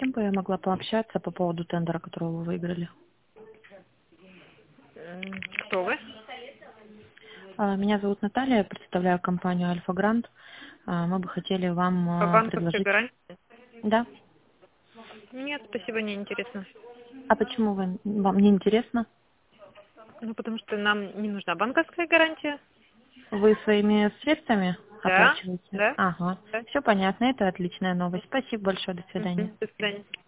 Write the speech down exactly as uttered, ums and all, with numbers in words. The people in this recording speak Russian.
кем бы я могла пообщаться по поводу тендера, которого вы выиграли? Кто вы? А, Меня зовут Наталья, я представляю компанию Альфа Грант. А, Мы бы хотели вам По а, банковской предложить... гарантии? Да? Нет, спасибо, не интересно. А почему вы... вам не интересно? Ну, потому что нам не нужна банковская гарантия. Вы своими средствами Да, оплачиваете? да, Ага. да. Все понятно, это отличная новость. Спасибо большое, до свидания. Мгм. До свидания.